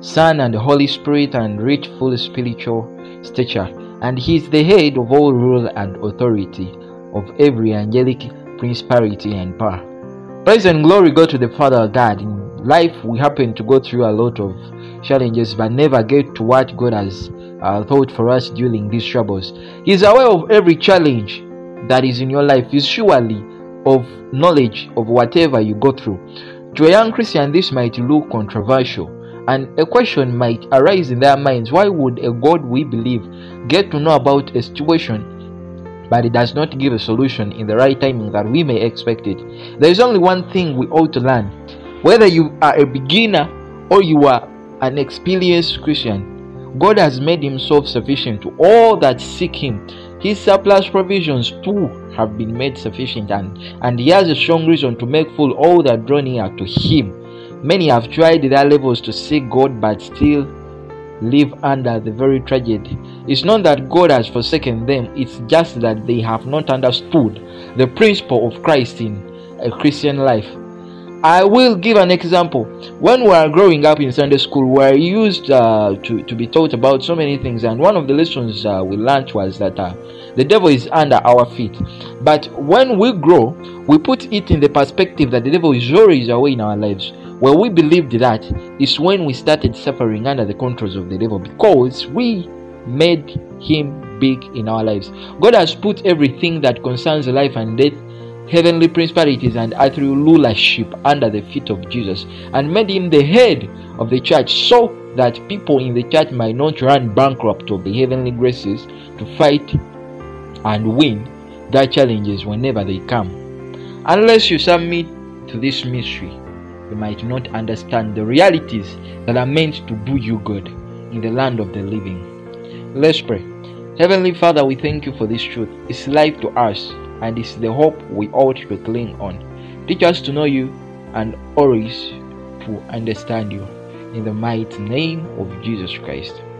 Son, and the Holy Spirit, and reach full spiritual stature. And he is the head of all rule and authority, of every angelic principality and power. Praise and glory go to the Father God. In life, we happen to go through a lot of challenges, but never get to what God has thought for us during these troubles. He is aware of every challenge that is in your life. He is surely of knowledge of whatever you go through. To a young Christian, this might look controversial, and a question might arise in their minds: why would a God we believe get to know about a situation, but it does not give a solution in the right timing that we may expect it? There is only one thing we ought to learn. Whether you are a beginner or you are an experienced Christian, God has made himself sufficient to all that seek him. His surplus provisions too have been made sufficient, and he has a strong reason to make full all that draw near to him. Many have tried their levels to seek God, but still live under the very tragedy. It's not that God has forsaken them, it's just that they have not understood the principle of Christ in a Christian life. I will give an example. When we are growing up in Sunday school, we are used to be taught about so many things, and one of the lessons we learned was that the devil is under our feet. But when we grow, we put it in the perspective that the devil is always away in our lives. Where we believed that is when we started suffering under the controls of the devil, because we made him big in our lives. God has put everything that concerns life and death, heavenly principalities and earthly rulership under the feet of Jesus, and made him the head of the church, so that people in the church might not run bankrupt of the heavenly graces to fight and win their challenges whenever they come. Unless you submit to this mystery, you might not understand the realities that are meant to do you good in the land of the living. Let's pray. Heavenly Father, we thank you for this truth. It's life to us, and it's the hope we ought to cling on. Teach us to know you and always to understand you. In the mighty name of Jesus Christ.